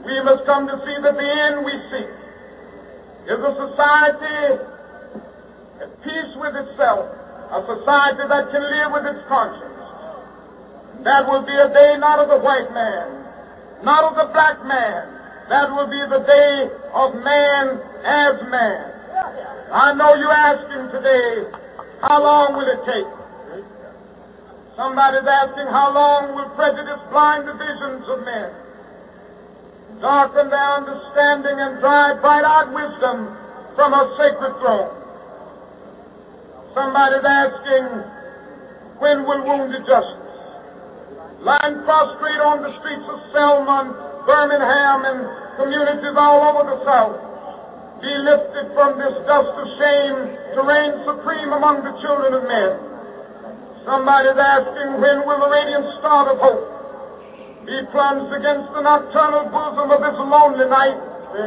We must come to see that the end we seek is a society at peace with itself, a society that can live with its conscience. That will be a day not of the white man, not of the black man. That will be the day of man as man. I know you're asking today, how long will it take? Somebody's asking, how long will prejudice blind the visions of men, darken their understanding, and drive bright-eyed wisdom from her sacred throne? Somebody's asking, when will wounded justice, lying prostrate on the streets of Selma, Birmingham, and communities all over the South, be lifted from this dust of shame to reign supreme among the children of men? Somebody's asking, when will the radiant star of hope be plunged against the nocturnal bosom of this lonely night,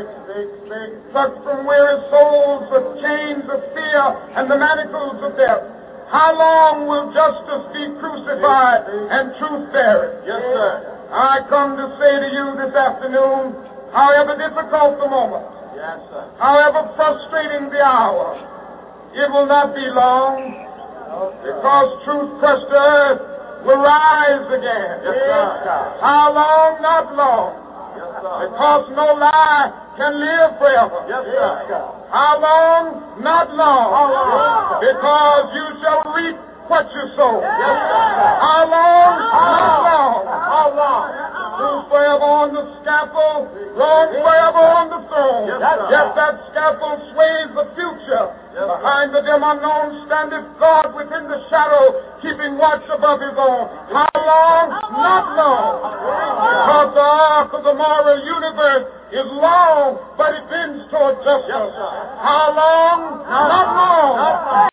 plucked from weary souls the chains of fear and the manacles of death? How long will justice be crucified and truth buried? Yes, sir. I come to say to you this afternoon, however difficult the moment, yes, sir, however frustrating the hour, it will not be long, because truth crushed earth will rise again. Yes, sir. How long? Not long. Yes, sir. Because no lie can live forever. Yes, sir. How long? Not long. Because you shall reap what you sow. Yes, how long? How long? How long? Truth forever on the scaffold, wrong forever on the throne. Yes, that scaffold sways the future. Behind the dim unknown standeth God within the shadow, keeping watch above his own. How long? Not long. Because the arc of the moral universe is long, but it bends toward justice. How long? Not long.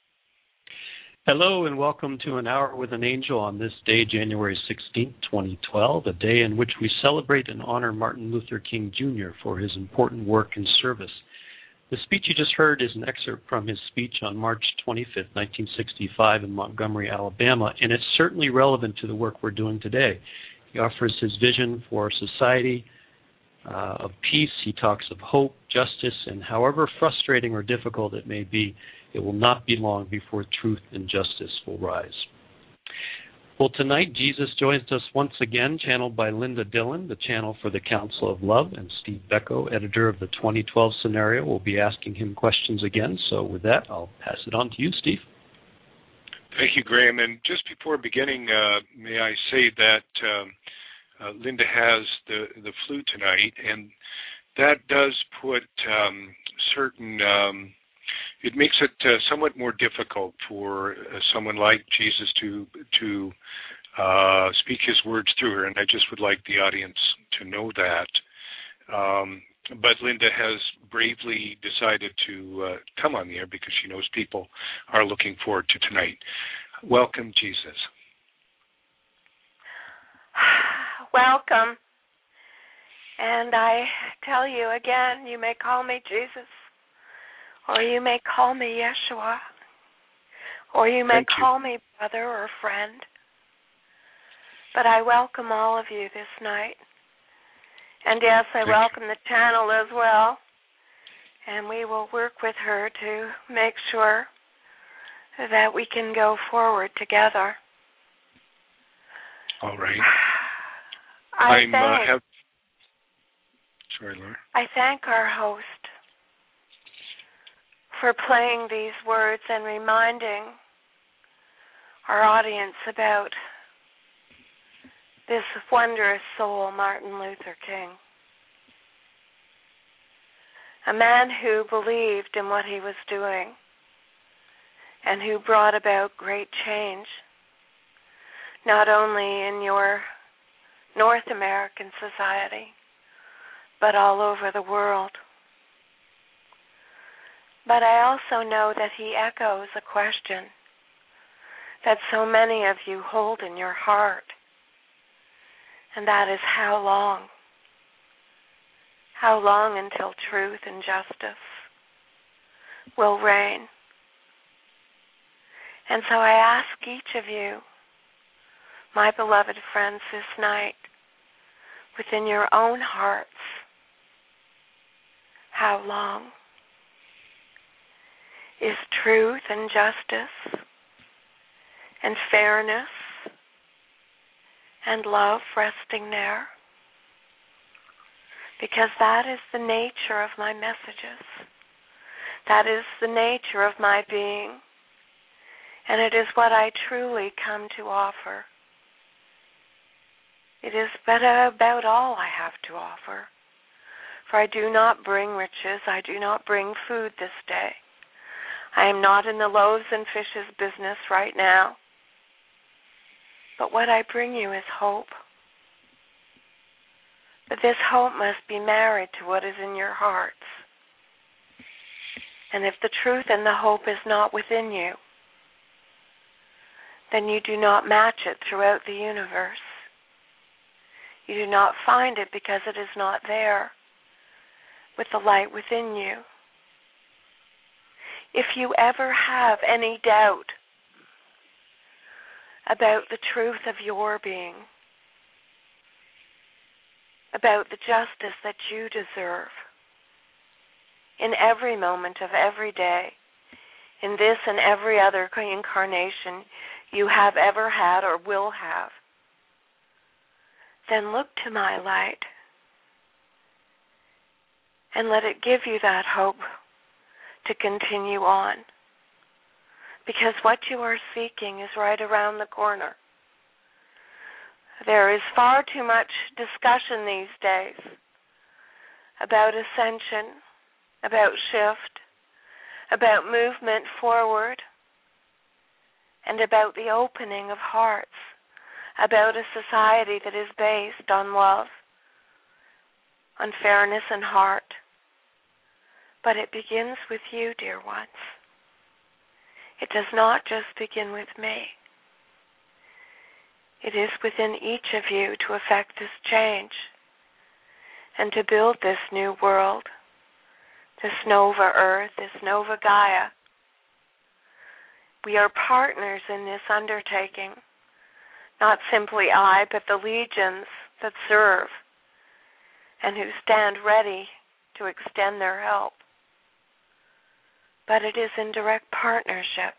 Hello and welcome to An Hour with an Angel on this day, January 16, 2012, a day in which we celebrate and honor Martin Luther King Jr. for his important work and service. The speech you just heard is an excerpt from his speech on March 25, 1965 in Montgomery, Alabama, and it's certainly relevant to the work we're doing today. He offers his vision for a society of peace. He talks of hope, justice, and however frustrating or difficult it may be, it will not be long before truth and justice will rise. Well, tonight, Jesus joins us once again, channeled by Linda Dillon, the channel for the Council of Love, and Steve Becko, editor of the 2012 Scenario, will be asking him questions again. So with that, I'll pass it on to you, Steve. Thank you, Graham. And just before beginning, may I say that Linda has the flu tonight, and that does put certain... it makes it somewhat more difficult for someone like Jesus to speak his words through her, and I just would like the audience to know that. But Linda has bravely decided to come on the air because she knows people are looking forward to tonight. Welcome, Jesus. Welcome. And I tell you again, you may call me Jesus, or you may call me Yeshua, or you may call me brother or friend. But I welcome all of you this night. And yes, I welcome the channel as well. And we will work with her to make sure that we can go forward together. All right. Sorry, Laura. I thank our host for playing these words and reminding our audience about this wondrous soul, Martin Luther King. A man who believed in what he was doing and who brought about great change, not only in your North American society, but all over the world. But I also know that he echoes a question that so many of you hold in your heart, and that is how long? How long until truth and justice will reign? And so I ask each of you, my beloved friends, this night, within your own hearts. How long is truth and justice and fairness and love resting there? Because that is the nature of my messages. That is the nature of my being. And it is what I truly come to offer. It is but about all I have to offer. For I do not bring riches, I do not bring food this day. I am not in the loaves and fishes business right now. But what I bring you is hope. But this hope must be married to what is in your hearts. And if the truth and the hope is not within you, then you do not match it throughout the universe. You do not find it because it is not there with the light within you. If you ever have any doubt about the truth of your being, about the justice that you deserve in every moment of every day, in this and every other incarnation you have ever had or will have, then look to my light and let it give you that hope to continue on. Because what you are seeking is right around the corner. There is far too much discussion these days about ascension, about shift, about movement forward, and about the opening of hearts, about a society that is based on love, on fairness and heart. But it begins with you, dear ones. It does not just begin with me. It is within each of you to effect this change and to build this new world, this Nova Earth, this Nova Gaia. We are partners in this undertaking, not simply I, but the legions that serve and who stand ready to extend their help. But it is in direct partnership.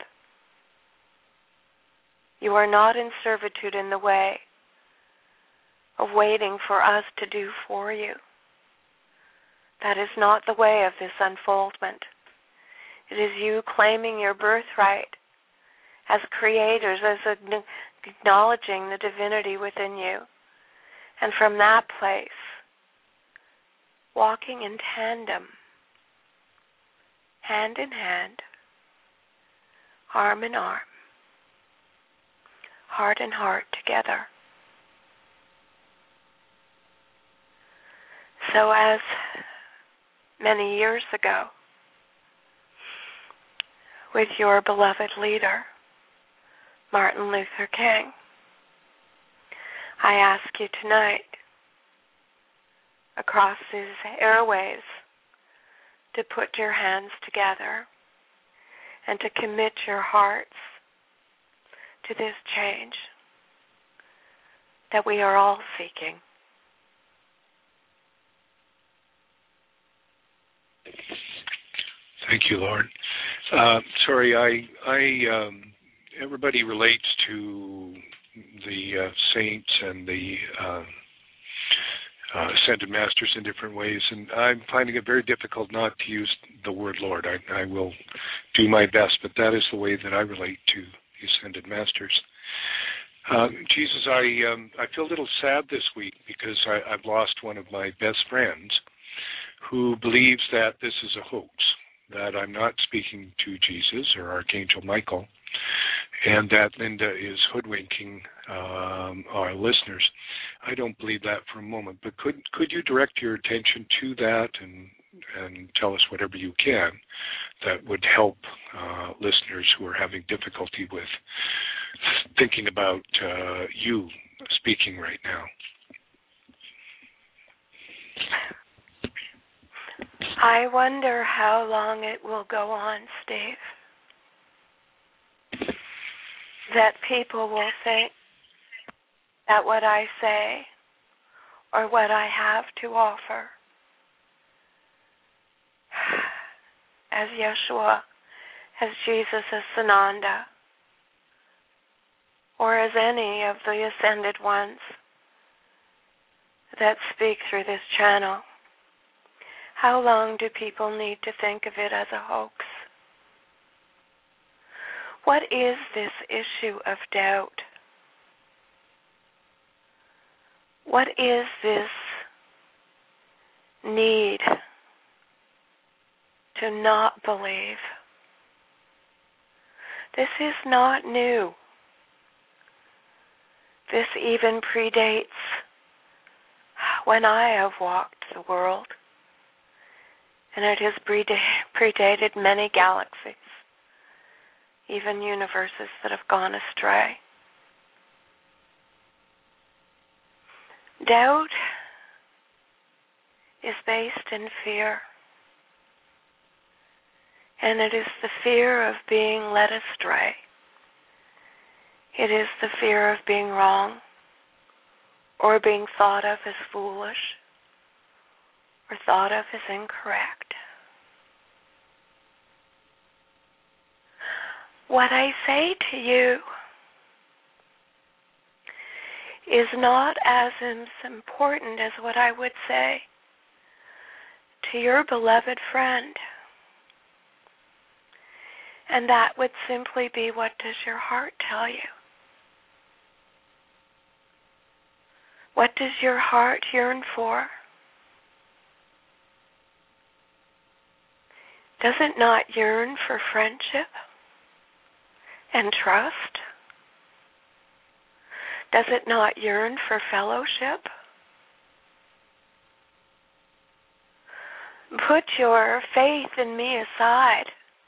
You are not in servitude in the way of waiting for us to do for you. That is not the way of this unfoldment. It is you claiming your birthright as creators, as acknowledging the divinity within you. And from that place, walking in tandem, hand in hand, arm in arm, heart and heart together. So as many years ago, with your beloved leader, Martin Luther King, I ask you tonight, across these airways, to put your hands together and to commit your hearts to this change that we are all seeking. Thank you, Lord. Sorry, everybody relates to the saints and the ascended masters in different ways, and I'm finding it very difficult not to use the word Lord. I will do my best, but that is the way that I relate to the ascended masters. Jesus, I feel a little sad this week because I've lost one of my best friends who believes that this is a hoax, that I'm not speaking to Jesus or Archangel Michael, and that Linda is hoodwinking our listeners. I don't believe that for a moment, but could you direct your attention to that and tell us whatever you can that would help listeners who are having difficulty with thinking about you speaking right now? I wonder how long it will go on, Steve. That people will think that what I say or what I have to offer. As Yeshua, as Jesus, as Sananda, or as any of the ascended ones that speak through this channel. How long do people need to think of it as a hoax? What is this issue of doubt? What is this need to not believe? This is not new. This even predates when I have walked the world, and it has predated many galaxies, even universes that have gone astray. Doubt is based in fear, and it is the fear of being led astray. It is the fear of being wrong, or being thought of as foolish, or thought of as incorrect. What I say to you is not as important as what I would say to your beloved friend. And that would simply be, what does your heart tell you? What does your heart yearn for? Does it not yearn for friendship and trust? Does it not yearn for fellowship? Put your faith in me aside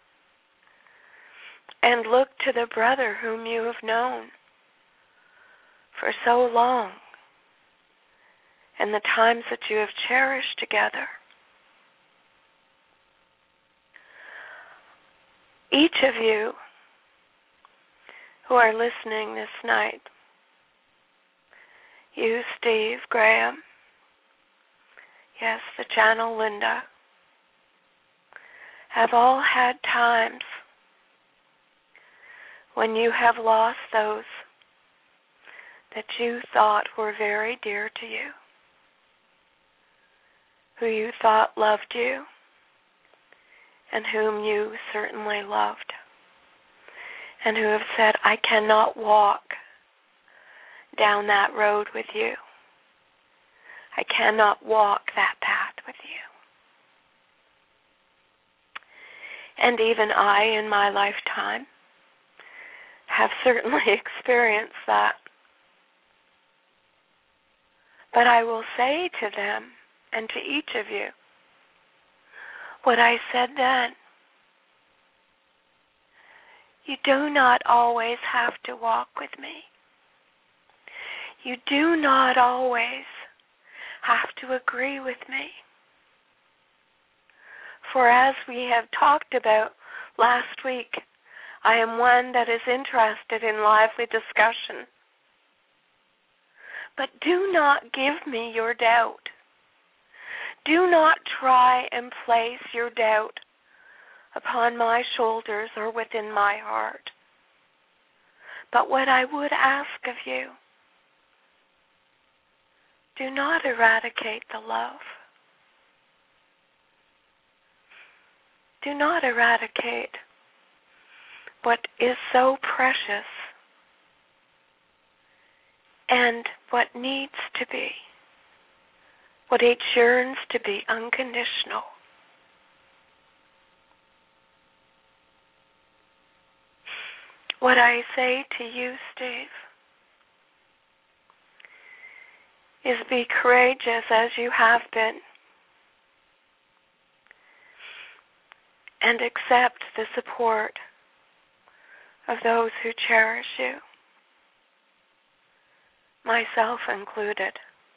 and look to the brother whom you have known for so long and the times that you have cherished together. Each of you who are listening this night, you, Steve, Graham, yes, the channel, Linda, have all had times when you have lost those that you thought were very dear to you, who you thought loved you, and whom you certainly loved, and who have said, I cannot walk down that road with you. I cannot walk that path with you. And even I, in my lifetime, have certainly experienced that. But I will say to them, and to each of you, what I said then. You do not always have to walk with me. You do not always have to agree with me. For as we have talked about last week, I am one that is interested in lively discussion. But do not give me your doubt. Do not try and place your doubt upon my shoulders or within my heart. But what I would ask of you, do not eradicate the love. Do not eradicate what is so precious and what needs to be, what it yearns to be unconditional. What I say to you, Steve, is be courageous as you have been, and accept the support of those who cherish you, myself included.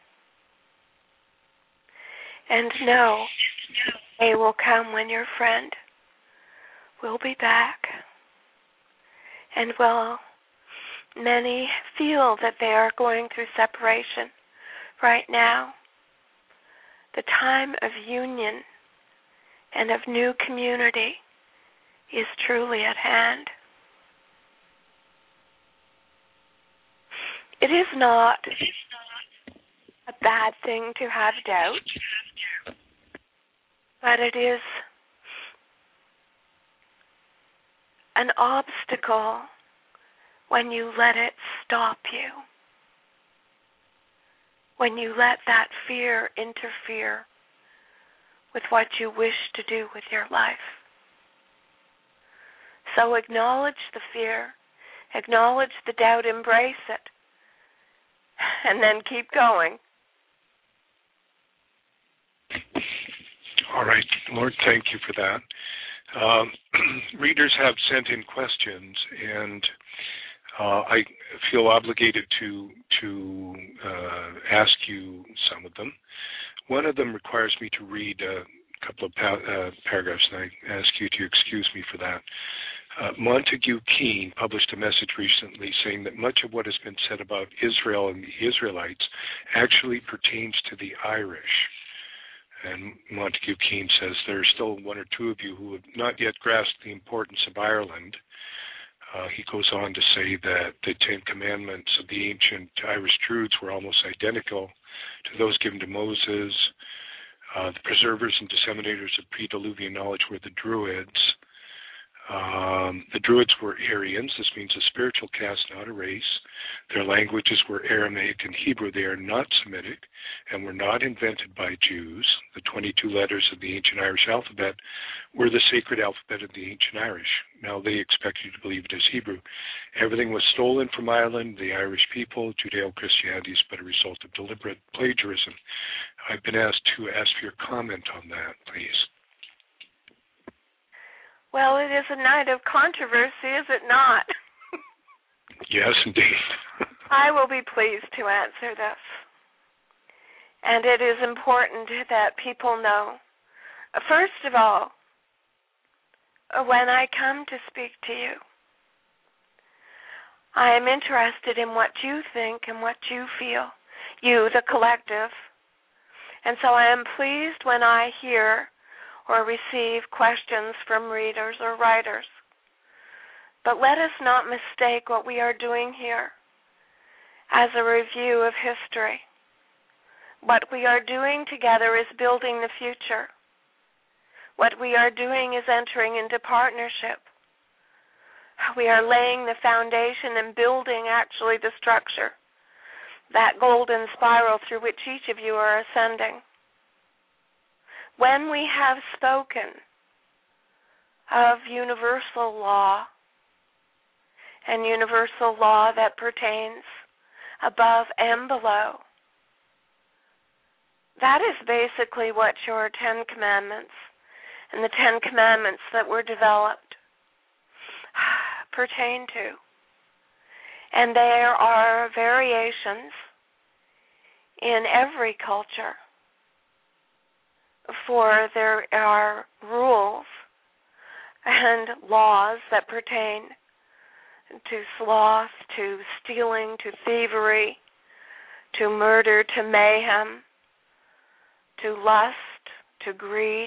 And know the day will come when your friend will be back. And while many feel that they are going through separation right now, The time of union and of new community is truly at hand. It is not a bad thing to have doubt, but it is an obstacle when you let it stop you, when you let that fear interfere with what you wish to do with your life. So acknowledge the fear, acknowledge the doubt, embrace it, and then keep going. All right, Lord, thank you for that. Readers have sent in questions, and I feel obligated to ask you some of them. One of them requires me to read a couple of paragraphs, and I ask you to excuse me for that. Montague Keene published a message recently saying that much of what has been said about Israel and the Israelites actually pertains to the Irish. And Montague Keene says there are still one or two of you who have not yet grasped the importance of Ireland. He goes on to say that the Ten Commandments of the ancient Irish Druids were almost identical to those given to Moses. The preservers and disseminators of pre-Diluvian knowledge were the Druids. The Druids were Aryans. This means a spiritual caste, not a race. Their languages were Aramaic and Hebrew. They are not Semitic and were not invented by Jews. The 22 letters of the ancient Irish alphabet were the sacred alphabet of the ancient Irish. Now they expect you to believe it is Hebrew. Everything was stolen from Ireland, the Irish people. Judeo-Christianity is but a result of deliberate plagiarism. I've been asked to ask for your comment on that, please. Well, it is a night of controversy, is it not? Yes, indeed. I will be pleased to answer this. And it is important that people know. First of all, when I come to speak to you, I am interested in what you think and what you feel, you, the collective. And so I am pleased when I hear or receive questions from readers or writers. But let us not mistake what we are doing here as a review of history. What we are doing together is building the future. What we are doing is entering into partnership. We are laying the foundation and building actually the structure, that golden spiral through which each of you are ascending. When we have spoken of universal law, and universal law that pertains above and below, that is basically what your 10 Commandments and the 10 Commandments that were developed pertain to. And there are variations in every culture, for there are rules and laws that pertain to sloth, to stealing, to thievery, to murder, to mayhem, to lust, to greed.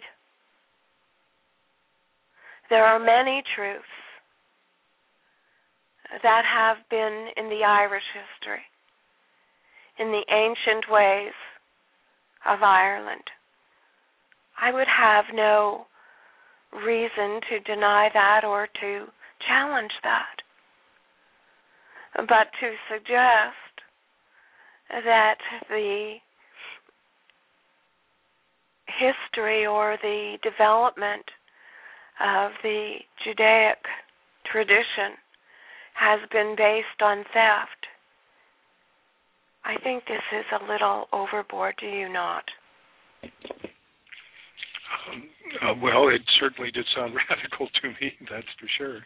There are many truths that have been in the Irish history, in the ancient ways of Ireland. I would have no reason to deny that or to challenge that. But to suggest that the history or the development of the Judaic tradition has been based on theft, I think this is a little overboard, do you not? Well, it certainly did sound radical to me, that's for sure.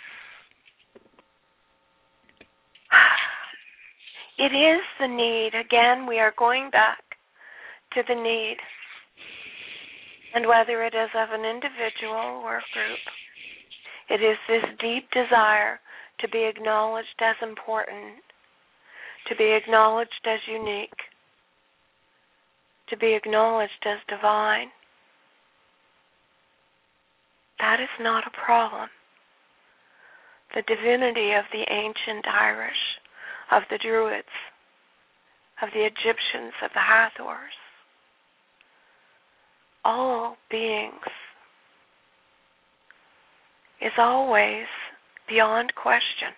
It is the need. Again, we are going back to the need. And whether it is of an individual or a group, it is this deep desire to be acknowledged as important, to be acknowledged as unique, to be acknowledged as divine. That is not a problem. The divinity of the ancient Irish, of the Druids, of the Egyptians, of the Hathors, all beings, is always beyond question.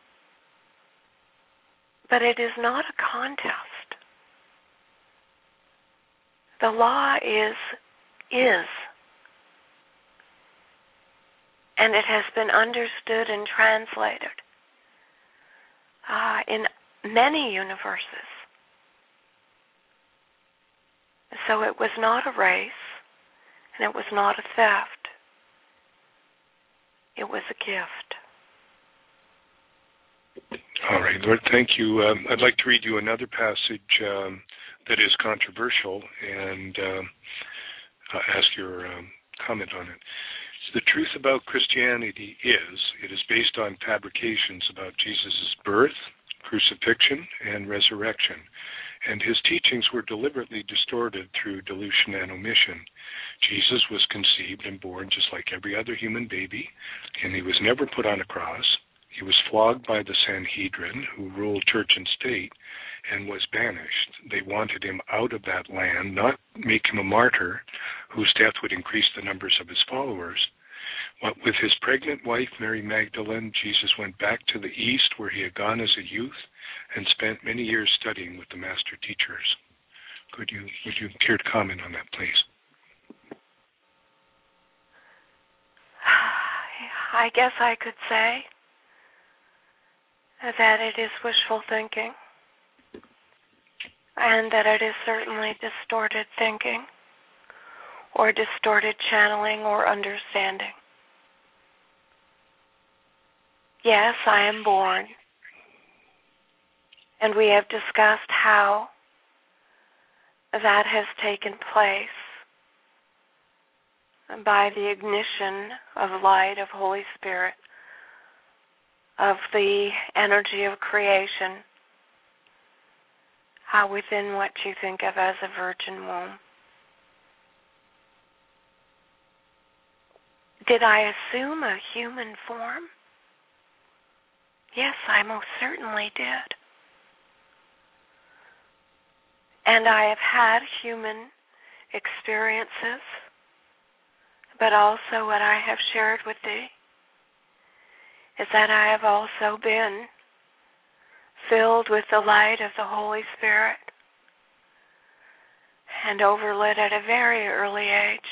But it is not a contest. The law is. And it has been understood and translated in many universes. So it was not a race, and it was not a theft. It was a gift. All right, Lord, thank you. I'd like to read you another passage that is controversial and ask your comment on it. The truth about Christianity is, it is based on fabrications about Jesus' birth, crucifixion, and resurrection, and his teachings were deliberately distorted through dilution and omission. Jesus was conceived and born just like every other human baby, and he was never put on a cross. He was flogged by the Sanhedrin, who ruled church and state, and was banished. They wanted him out of that land, not make him a martyr, whose death would increase the numbers of his followers. With his pregnant wife, Mary Magdalene, Jesus went back to the east, where he had gone as a youth, and spent many years studying with the master teachers. Would you care to comment on that, please? I guess I could say that it is wishful thinking, and that it is certainly distorted thinking, or distorted channeling or understanding. Yes, I am born, and we have discussed how that has taken place by the ignition of light, of Holy Spirit, of the energy of creation, within what you think of as a virgin womb. Did I assume a human form? Yes, I most certainly did. And I have had human experiences, but also what I have shared with thee is that I have also been filled with the light of the Holy Spirit and overlit at a very early age.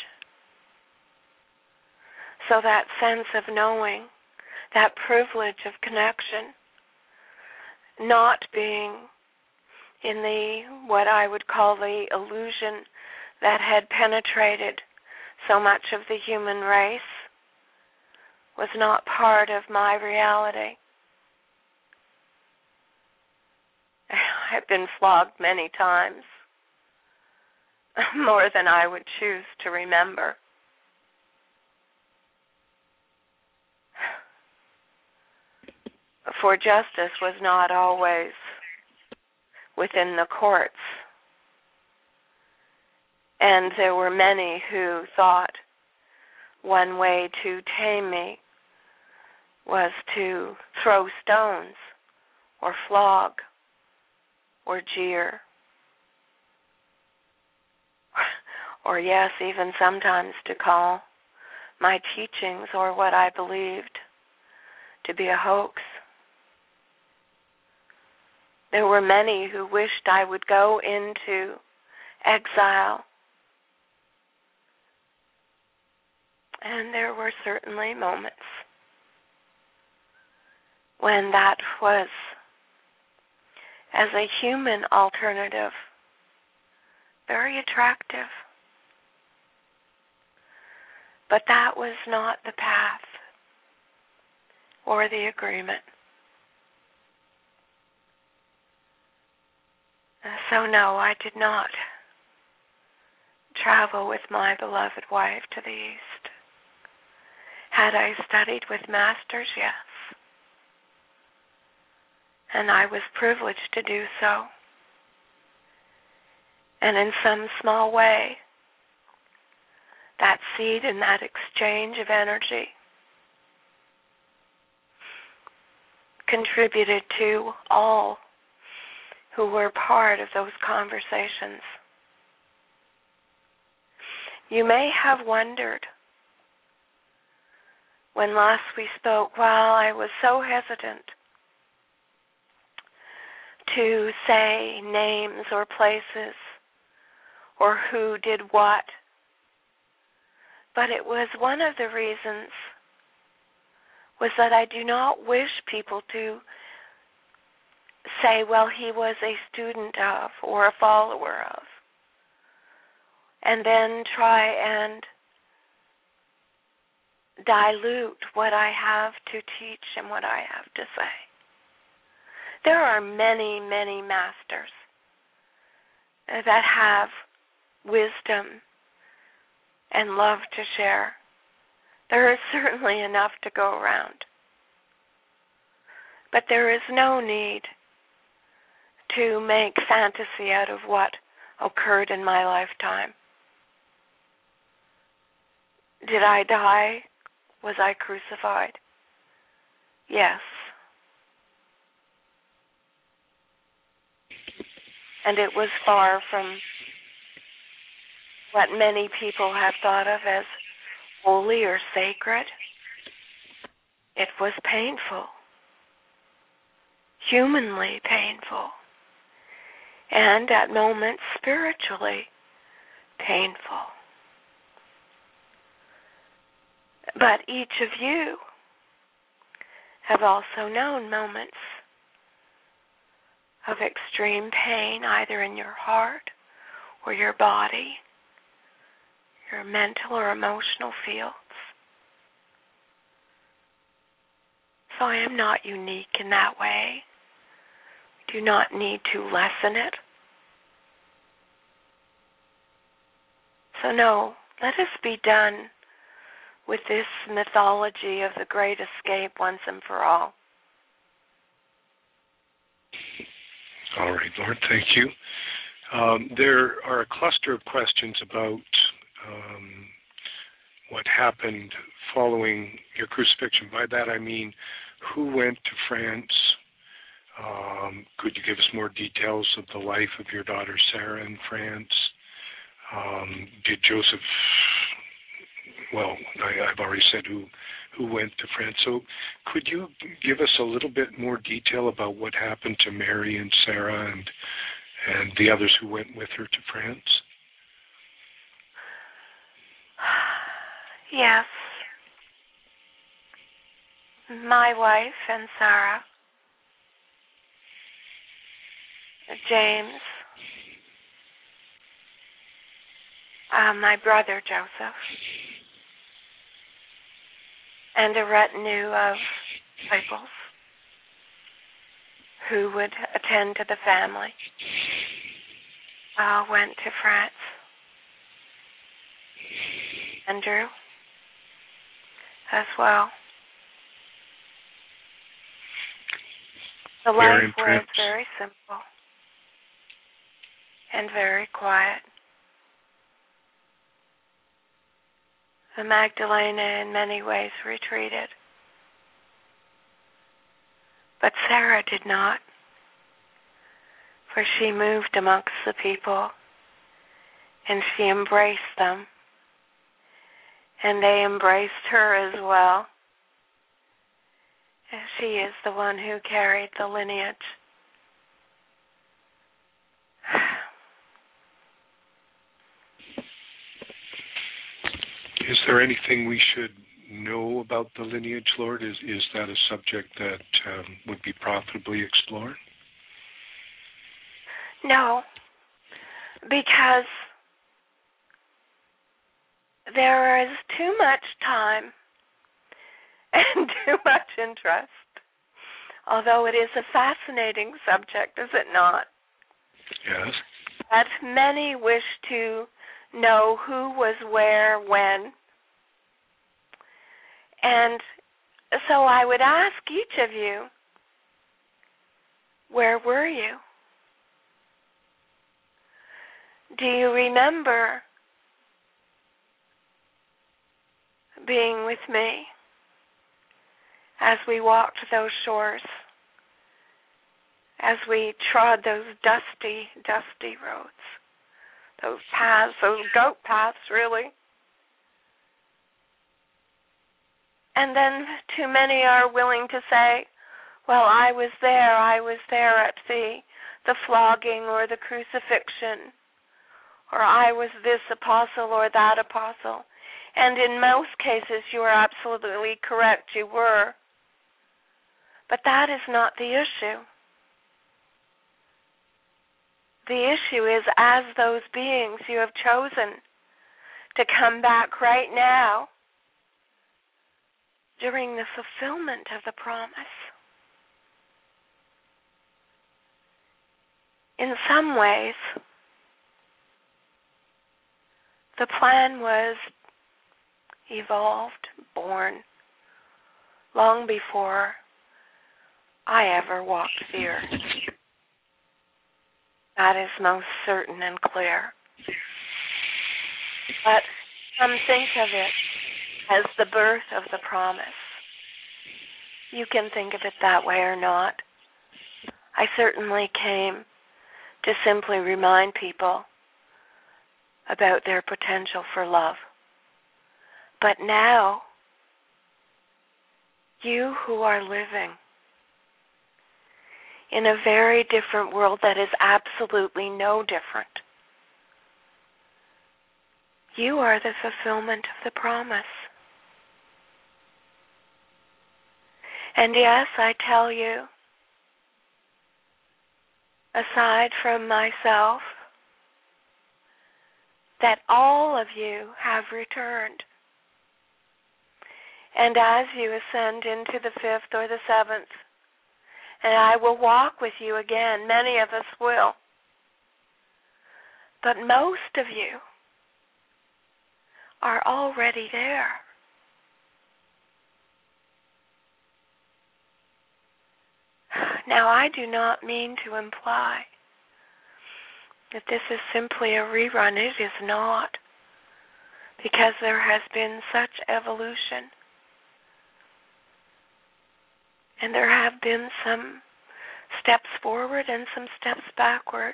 So that sense of knowing, that privilege of connection, not being in the, what I would call the illusion that had penetrated so much of the human race, was not part of my reality. I've been flogged many times, more than I would choose to remember. For justice was not always within the courts. And there were many who thought one way to tame me was to throw stones or flog or jeer. Or yes, even sometimes to call my teachings or what I believed to be a hoax. There were many who wished I would go into exile. And there were certainly moments when that was, as a human alternative, very attractive. But that was not the path or the agreement. So no, I did not travel with my beloved wife to the east. Had I studied with masters? Yes. And I was privileged to do so. And in some small way, that seed and that exchange of energy contributed to all who were part of those conversations. You may have wondered when last we spoke, while I was so hesitant to say names or places or who did what, but it was one of the reasons was that I do not wish people to say, well, he was a student of or a follower of, and then try and dilute what I have to teach and what I have to say. There are many, many masters that have wisdom and love to share. There is certainly enough to go around. But there is no need to make fantasy out of what occurred in my lifetime. Did I die? Was I crucified? Yes. And it was far from what many people have thought of as holy or sacred. It was painful, humanly painful, and at moments spiritually painful. But each of you have also known moments of extreme pain, either in your heart or your body, your mental or emotional fields. So I am not unique in that way. We do not need to lessen it. So no, let us be done with this mythology of the great escape once and for all. All right, Lord, thank you. There are a cluster of questions about what happened following your crucifixion. By that I mean, who went to France? Could you give us more details of the life of your daughter Sarah in France? Did Joseph, well, I've already said who went to France. So could you give us a little bit more detail about what happened to Mary and Sarah and the others who went with her to France? Yes. My wife and Sarah, James, my brother Joseph, and a retinue of disciples who would attend to the family, went to France. Andrew as well. The life was very simple and very quiet. The Magdalena in many ways retreated, but Sarah did not, for she moved amongst the people and she embraced them, and they embraced her as well. And she is the one who carried the lineage. Is there anything we should know about the lineage, Lord? Is that a subject that would be profitably explored? No, because there is too much time and too much interest, although it is a fascinating subject, is it not? Yes. That many wish to know who was where, when. And so I would ask each of you, where were you? Do you remember being with me as we walked those shores, as we trod those dusty, dusty roads, those paths, those goat paths, really? And then too many are willing to say, well, I was there at the flogging or the crucifixion, or I was this apostle or that apostle. And in most cases, you are absolutely correct, you were. But that is not the issue. The issue is, as those beings, you have chosen to come back right now during the fulfillment of the promise. In some ways, the plan was evolved, born, long before I ever walked the earth. That is most certain and clear. But some think of it as the birth of the promise. You can think of it that way or not. I certainly came to simply remind people about their potential for love. But now, you who are living in a very different world that is absolutely no different, you are the fulfillment of the promise. And yes, I tell you, aside from myself, that all of you have returned. And as you ascend into the 5th or the 7th, and I will walk with you again, many of us will, but most of you are already there. Now, I do not mean to imply that this is simply a rerun. It is not, because there has been such evolution. And there have been some steps forward and some steps backward.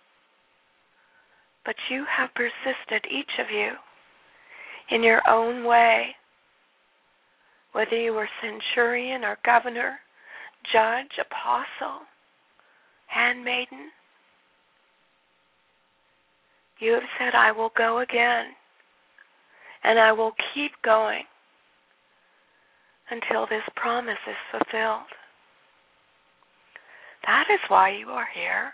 But you have persisted, each of you, in your own way, whether you were centurion or governor, judge, apostle, handmaiden. You have said, I will go again, and I will keep going until this promise is fulfilled. That is why you are here.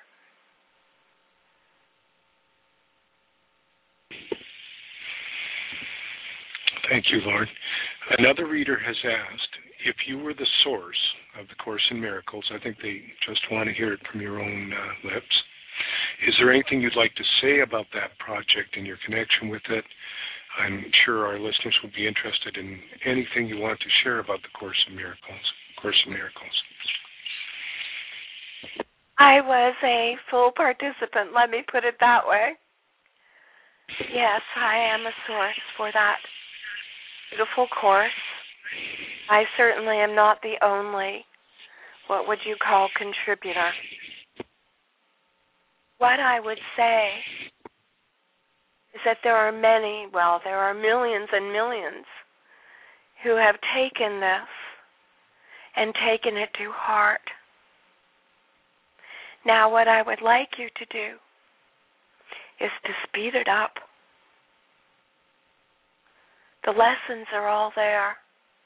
Thank you, Lord. Another reader has asked, if you were the source of the Course in Miracles, I think they just want to hear it from your own lips, is there anything you'd like to say about that project and your connection with it? I'm sure our listeners will be interested in anything you want to share about the Course in Miracles. Course in Miracles. I was a full participant, let me put it that way. Yes, I am a source for that beautiful course. I certainly am not the only, what would you call, contributor. What I would say is that there are many, well, there are millions and millions who have taken this and taken it to heart. Now, what I would like you to do is to speed it up. The lessons are all there,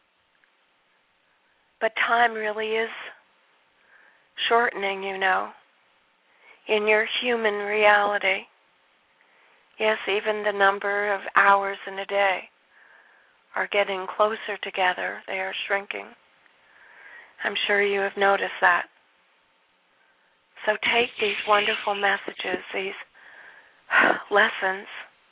but time really is shortening, you know, in your human reality. Yes, even the number of hours in a day are getting closer together. They are shrinking. I'm sure you have noticed that. So take these wonderful messages, these lessons,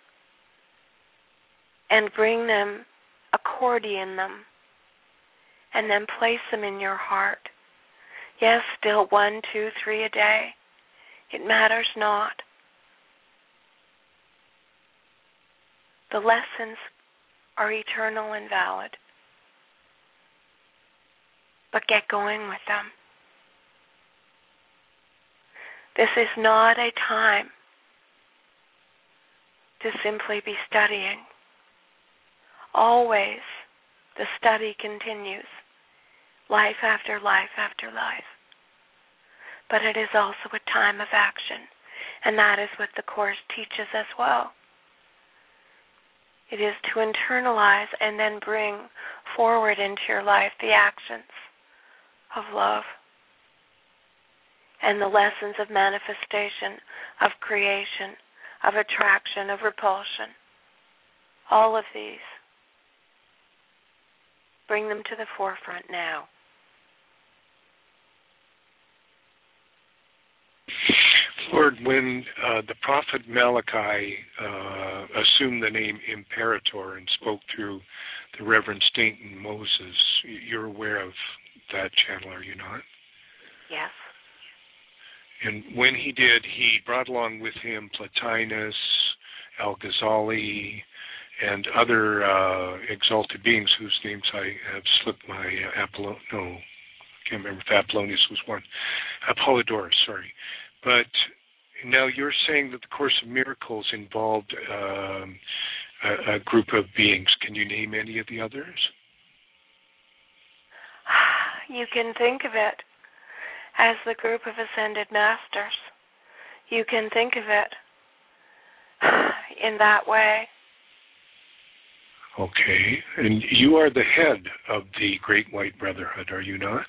and bring them, accordion them, and then place them in your heart. Yes, still 1, 2, 3 a day. It matters not. The lessons are eternal and valid. But get going with them. This is not a time to simply be studying. Always the study continues, life after life after life. But it is also a time of action, and that is what the Course teaches as well. It is to internalize and then bring forward into your life the actions of love and the lessons of manifestation, of creation, of attraction, of repulsion. All of these. Bring them to the forefront now. Lord, when the prophet Malachi assumed the name Imperator and spoke through the Reverend Stainton Moses, you're aware of that channel, are you not? Yes. And when he did, he brought along with him Plotinus, Al-Ghazali, and other exalted beings whose names I have slipped my I can't remember if Apollonius was one. Apollodorus, sorry. But now you're saying that the Course of Miracles involved a group of beings. Can you name any of the others? You can think of it as the group of ascended masters. You can think of it in that way. Okay. And you are the head of the Great White Brotherhood, are you not?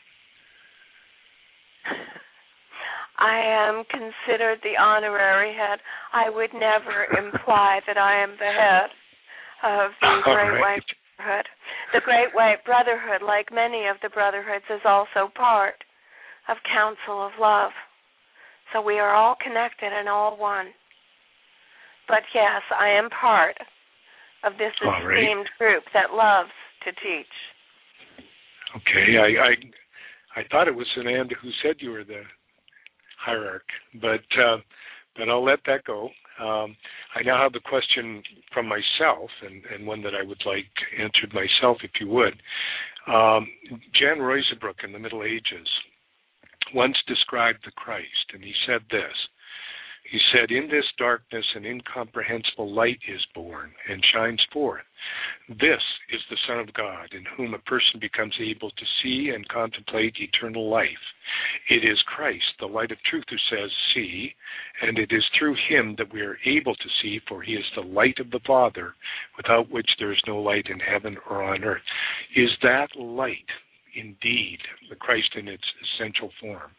I am considered the honorary head. I would never imply that I am the head of the Great White Brotherhood. The Great White Brotherhood, like many of the brotherhoods, is also part of Council of Love. So we are all connected and all one. But yes, I am part of this esteemed group that loves to teach. Okay, I thought it was Sananda who said you were the hierarch, but I'll let that go. I now have a question from myself, and one that I would like answered myself, if you would. Jan Ruysbroek in the Middle Ages once described the Christ, and he said this. He said, "In this darkness an incomprehensible light is born and shines forth. This is the Son of God, in whom a person becomes able to see and contemplate eternal life. It is Christ, the light of truth, who says, 'See,' and it is through him that we are able to see, for he is the light of the Father, without which there is no light in heaven or on earth." Is that light indeed the Christ in its essential form?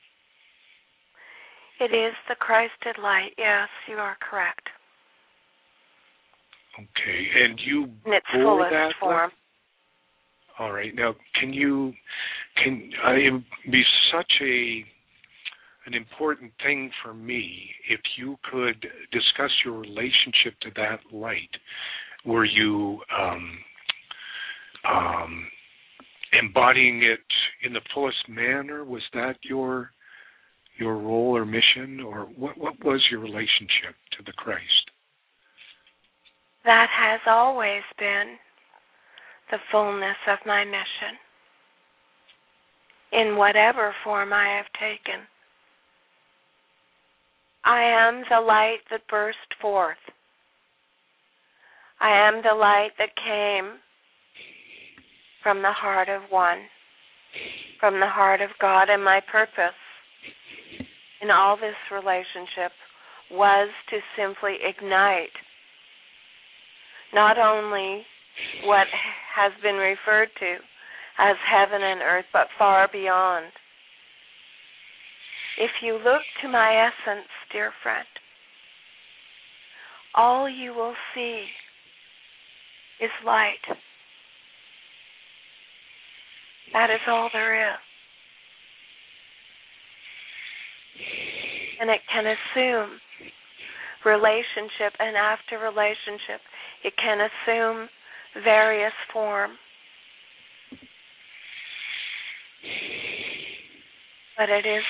It is the Christed light. Yes, you are correct. Okay, and you in its bore fullest that form. All right. Now, it would be such an important thing for me if you could discuss your relationship to that light. Were you embodying it in the fullest manner? Was that your role or mission, or what was your relationship to the Christ? That has always been the fullness of my mission, in whatever form I have taken. I am the light that burst forth. I am the light that came from the heart of one, from the heart of God, and my purpose in all this relationship was to simply ignite not only what has been referred to as heaven and earth, but far beyond. If you look to my essence, dear friend, all you will see is light. That is all there is. And it can assume relationship, and after relationship, it can assume various form. But it is,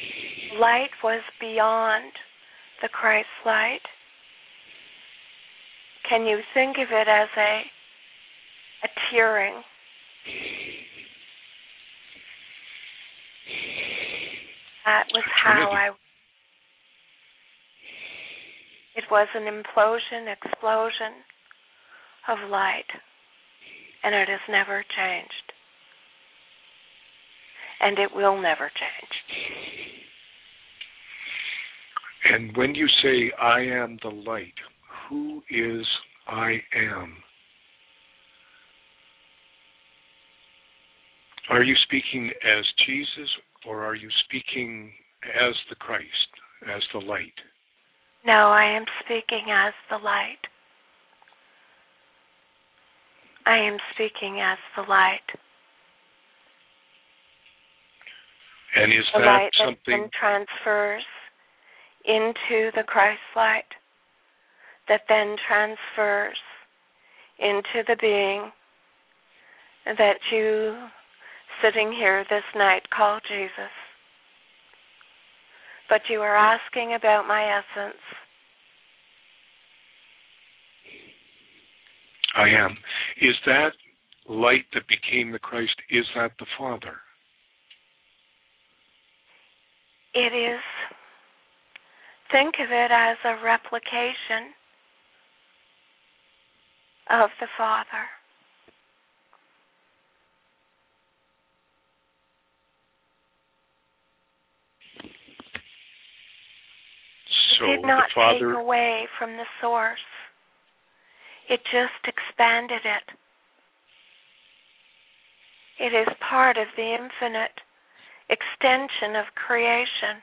light was beyond the Christ light. Can you think of it as a tearing? That was how it was an implosion, explosion of light, and it has never changed. And it will never change. And when you say, I am the light, who is I am? Are you speaking as Jesus, or are you speaking as the Christ, as the light? No, I am speaking as the light. I am speaking as the light. And is the that light something that then transfers into the Christ light, that then transfers into the being that you, sitting here this night, call Jesus? But you are asking about my essence. I am. Is that light that became the Christ, is that the Father? It is. Think of it as a replication of the Father. So it did not the Father take away from the source. It just expanded it. It is part of the infinite extension of creation.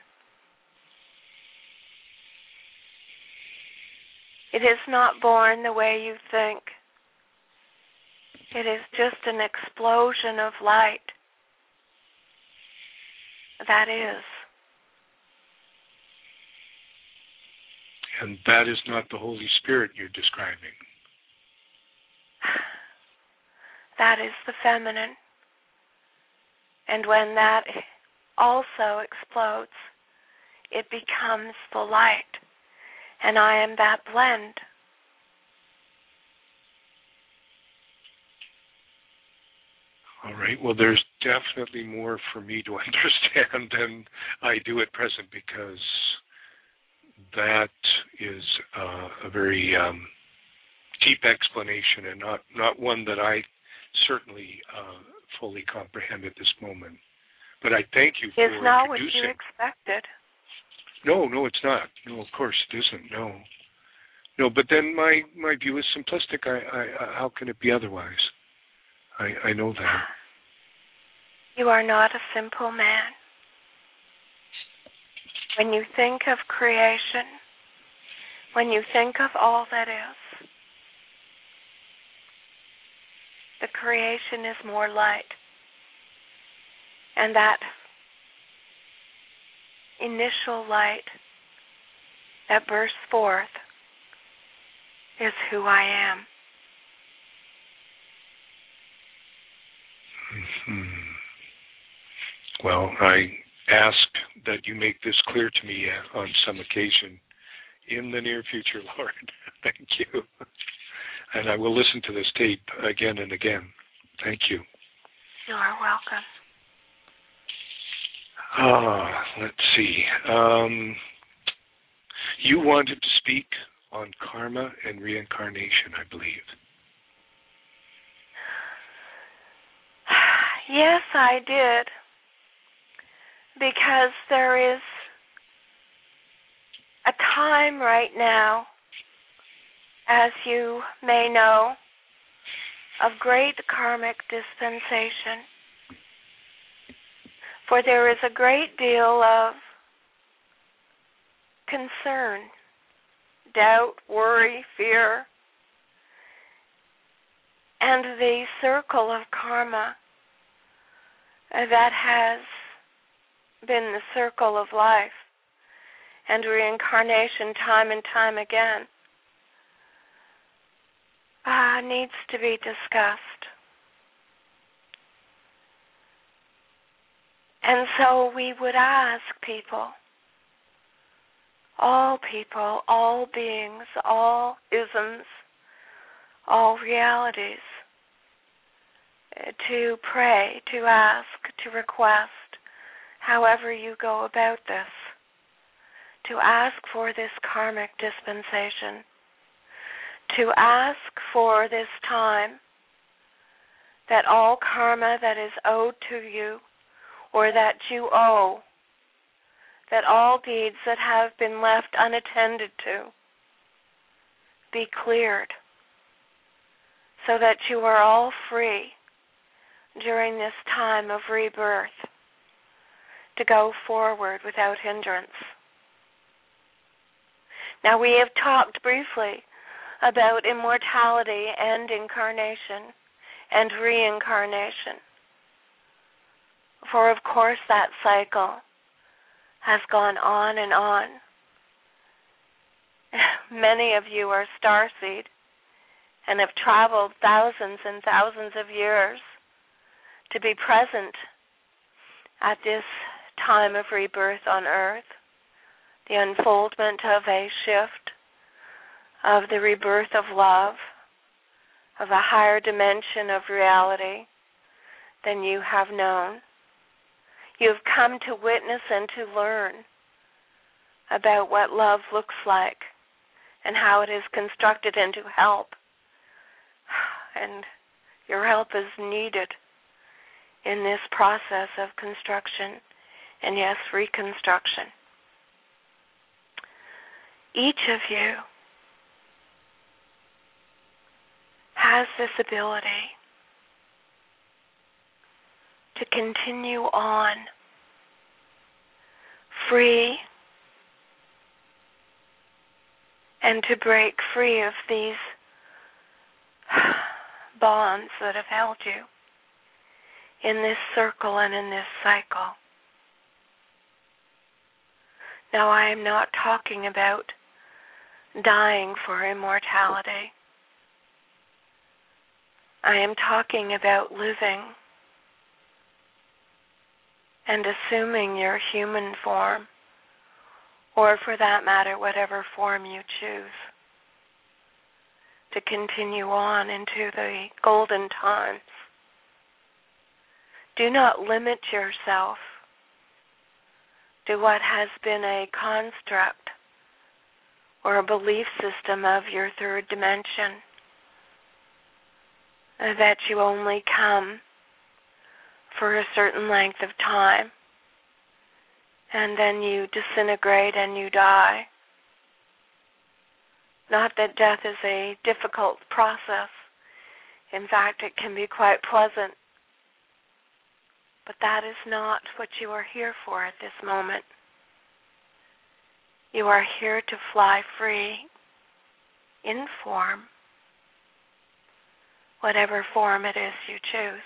It is not born the way you think. It is just an explosion of light. That is. And that is not the Holy Spirit you're describing. That is the feminine. And when that also explodes, it becomes the light. And I am that blend. All right. Well, there's definitely more for me to understand than I do at present, because that is a very deep explanation, and not one that I certainly fully comprehend at this moment. But I thank you for introducing. It's not what you expected. No, it's not. No, of course it isn't. No. But then my view is simplistic. I how can it be otherwise? I know that. You are not a simple man. When you think of creation, when you think of all that is, the creation is more light. And that initial light that bursts forth is who I am. Mm-hmm. Well, I ask that you make this clear to me on some occasion in the near future, Lord. Thank you. And I will listen to this tape again and again. Thank you. You are welcome. Let's see. You wanted to speak on karma and reincarnation, I believe. Yes, I did. Because there is a time right now, as you may know, of great karmic dispensation. For there is a great deal of concern, doubt, worry, fear, and the circle of karma that has been the circle of life and reincarnation time and time again needs to be discussed. And so we would ask people, all beings, all isms, all realities, to pray, to ask, to request, however you go about this, to ask for this karmic dispensation, to ask for this time that all karma that is owed to you or that you owe, that all deeds that have been left unattended to be cleared so that you are all free during this time of rebirth to go forward without hindrance. Now, we have talked briefly about immortality and incarnation and reincarnation. For, of course, that cycle has gone on and on. Many of you are starseed and have traveled thousands and thousands of years to be present at this time of rebirth on earth, the unfoldment of a shift, of the rebirth of love, of a higher dimension of reality than you have known. You have come to witness and to learn about what love looks like and how it is constructed and to help. And your help is needed in this process of construction and, yes, reconstruction. Each of you has this ability to continue on free and to break free of these bonds that have held you in this circle and in this cycle. Now, I am not talking about dying for immortality. I am talking about living and assuming your human form, or for that matter, whatever form you choose, to continue on into the golden times. Do not limit yourself to what has been a construct or a belief system of your third dimension, that you only come for a certain length of time and then you disintegrate and you die. Not that death is a difficult process. In fact, it can be quite pleasant. But that is not what you are here for at this moment. You are here to fly free in form, whatever form it is you choose.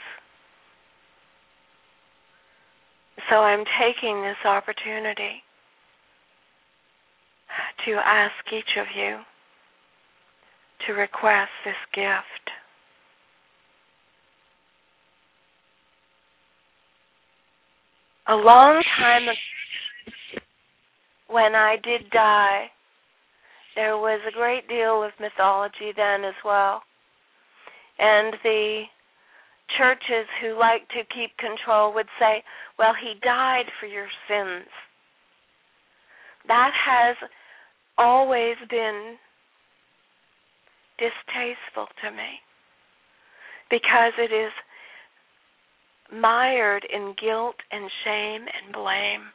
So I'm taking this opportunity to ask each of you to request this gift. A long time ago, when I did die, there was a great deal of mythology then as well. And the churches who like to keep control would say, well, he died for your sins. That has always been distasteful to me because it is mired in guilt and shame and blame.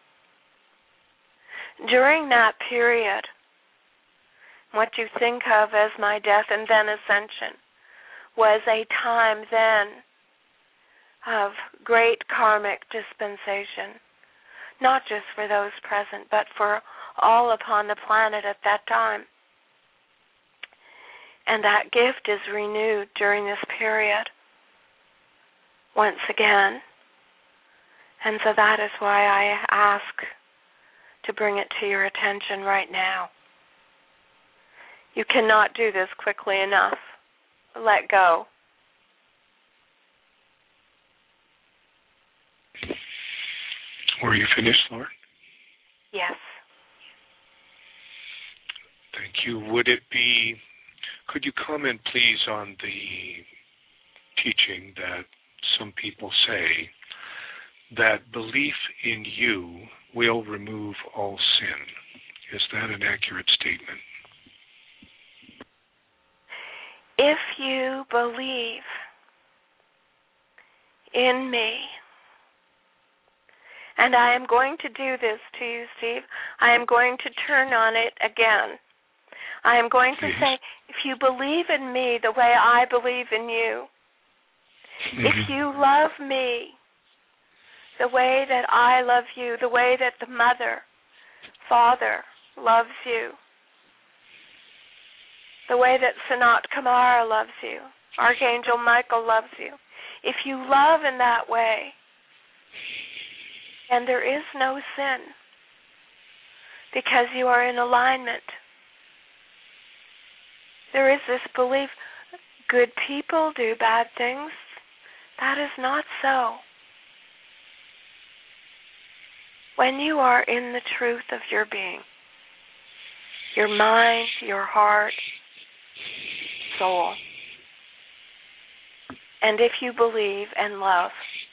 During that period, what you think of as my death and then ascension was a time then of great karmic dispensation, not just for those present, but for all upon the planet at that time. And that gift is renewed during this period once again. And so that is why I ask to bring it to your attention right now. You cannot do this quickly enough. Let go. Were you finished, Lauren? Yes. Thank you. Would it be Could you comment, please, on the teaching that some people say that belief in you will remove all sin? Is that an accurate statement? If you believe in me, and I am going to do this to you, Steve, I am going to turn on it again. I am going to say, if you believe in me the way I believe in you, if you love me the way that I love you, the way that the mother, father loves you, the way that Sanat Kumara loves you, Archangel Michael loves you, if you love in that way, then there is no sin because you are in alignment. There is this belief, good people do bad things. That is not so. When you are in the truth of your being, your mind, your heart, soul, and if you believe and love,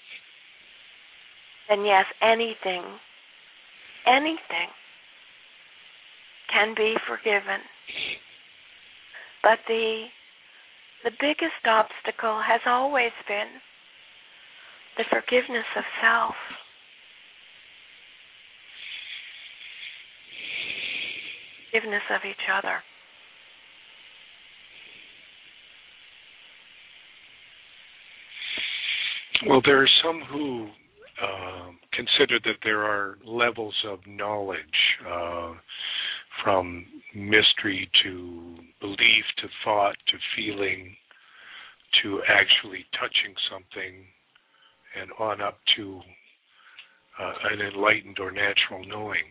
then yes, anything can be forgiven. But the biggest obstacle has always been the forgiveness of self. Forgiveness of each other. Well, there are some who consider that there are levels of knowledge, from mystery to belief to thought to feeling to actually touching something and on up to an enlightened or natural knowing.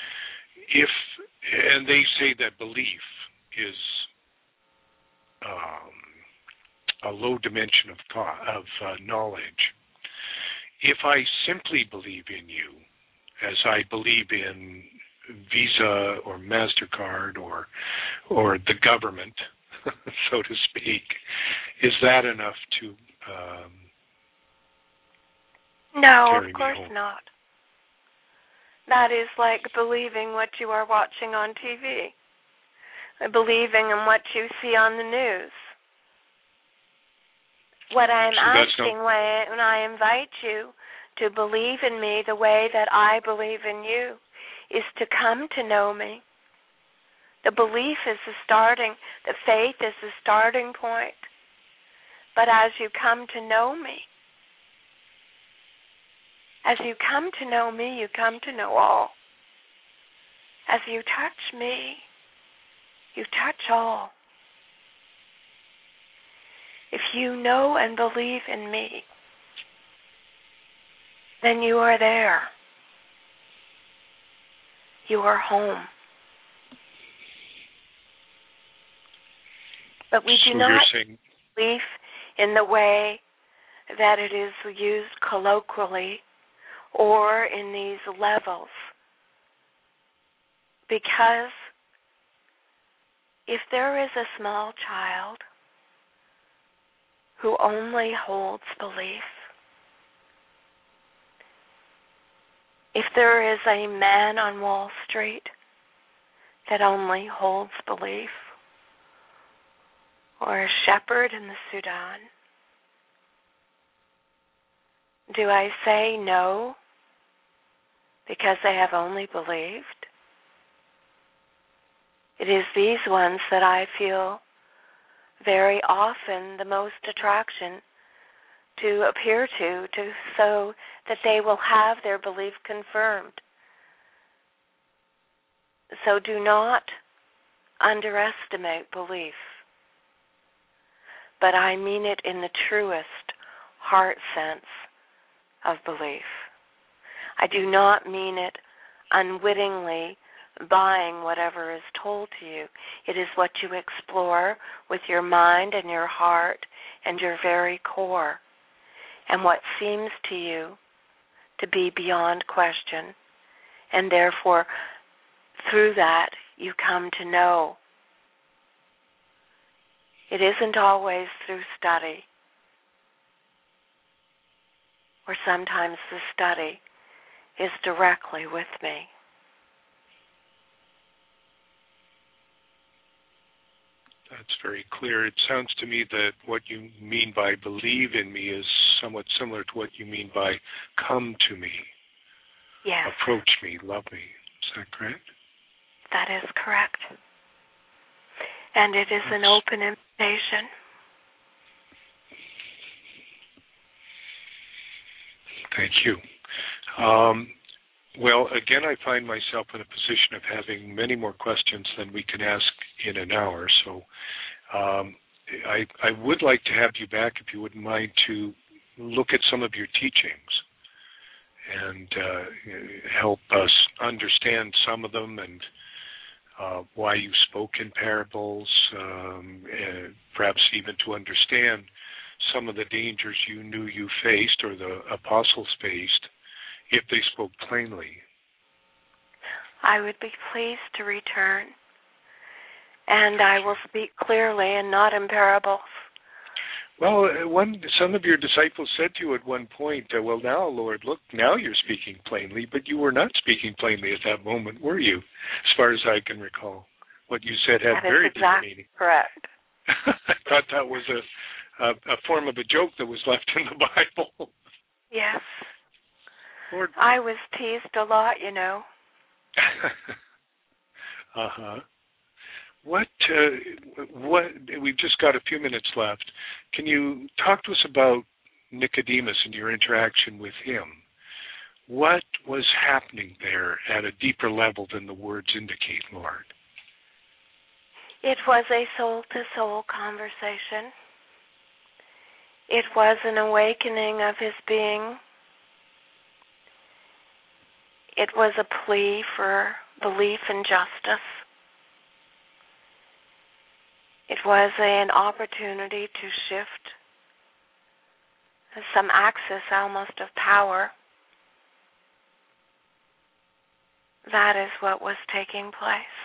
And they say that belief is a low dimension of thought, of knowledge. If I simply believe in you, as I believe in Visa or MasterCard or the government, so to speak, is that enough to No, of course home? not. That is like believing what you are watching on TV, believing in what you see on the news. What I'm asking when I invite you to believe in me the way that I believe in you is to come to know me. The belief is the faith is the starting point. But as you come to know me, you come to know all. As you touch me, you touch all. If you know and believe in me, then you are there. You are home. But we do not believe in the way that it is used colloquially or in these levels. Because if there is a small child who only holds belief, if there is a man on Wall Street that only holds belief, or a shepherd in the Sudan, do I say no because they have only believed? It is these ones that I feel very often the most attraction to appear to so that they will have their belief confirmed. So do not underestimate belief. But I mean it in the truest heart sense of belief. I do not mean it unwittingly buying whatever is told to you. It is what you explore with your mind and your heart and your very core, and what seems to you to be beyond question. And therefore, through that, you come to know. It isn't always through study, or sometimes the study is directly with me. That's very clear. It sounds to me that what you mean by believe in me is somewhat similar to what you mean by come to me, Yes. approach me, love me. Is that correct? That is correct. And it is an open invitation. Thank you. Well, again, I find myself in a position of having many more questions than we can ask in an hour. So I would like to have you back, if you wouldn't mind, to look at some of your teachings and help us understand some of them and why you spoke in parables, and perhaps even to understand some of the dangers you knew you faced or the apostles faced if they spoke plainly. I would be pleased to return, and I will speak clearly and not in parables. Well, some of your disciples said to you at one point, well, now, Lord, look, now you're speaking plainly, but you were not speaking plainly at that moment, were you, as far as I can recall? What you said had very deep meaning. Correct. I thought that was a form of a joke that was left in the Bible. Yes. Lord. I was teased a lot, you know. Uh-huh. What we've just got a few minutes left. Can you talk to us about Nicodemus and your interaction with him? What was happening there at a deeper level than the words indicate, Lord? It was a soul-to-soul conversation. It was an awakening of his being. It was a plea for belief in justice. It was an opportunity to shift some axis almost of power. That is what was taking place.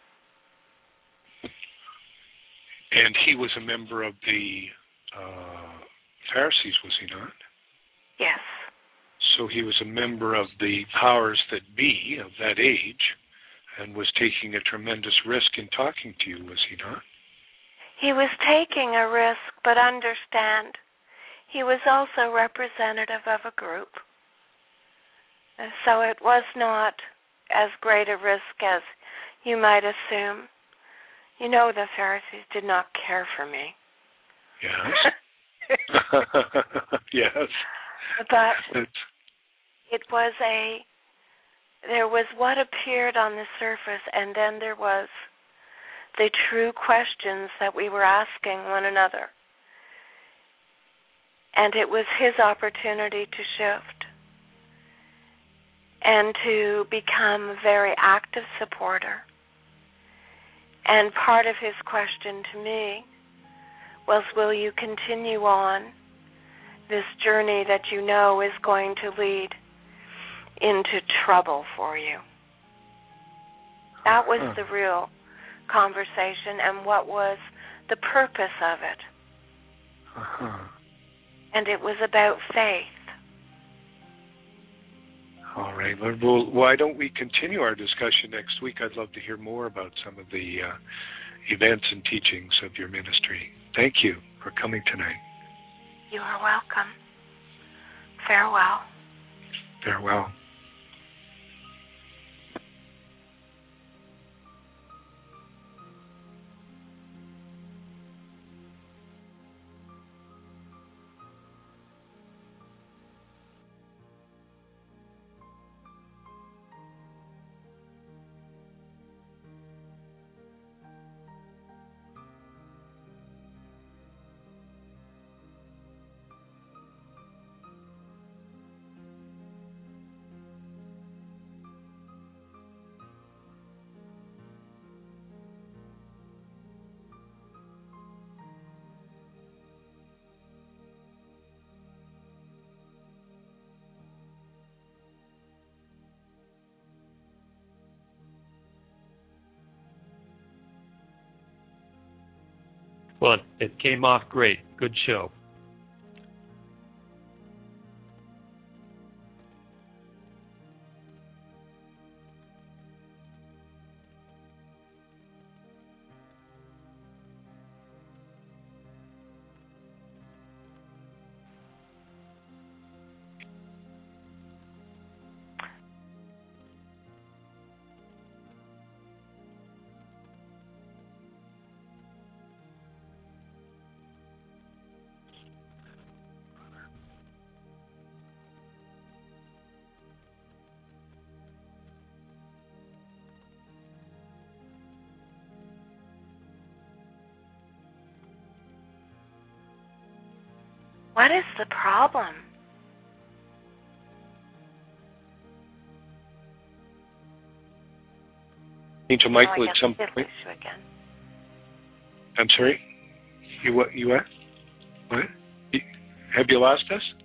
And he was a member of the Pharisees, was he not? Yes. So he was a member of the powers that be of that age and was taking a tremendous risk in talking to you, was he not? He was taking a risk, but understand, he was also representative of a group. And so it was not as great a risk as you might assume. You know, the Pharisees did not care for me. Yes. Yes. But there was what appeared on the surface, and then there was the true questions that we were asking one another. And it was his opportunity to shift and to become a very active supporter. And part of his question to me was, will you continue on this journey that you know is going to lead into trouble for you? That was the real conversation, and what was the purpose of it. And it was about faith. All right, Lord. Well, why don't we continue our discussion next week? I'd love to hear more about some of the events and teachings of your ministry. Thank you for coming tonight. You are welcome. Farewell. Farewell. Well, it came off great. Good show. What is the problem? Angel Michael, at some point. Again. I'm sorry? You what? What? Have you lost us?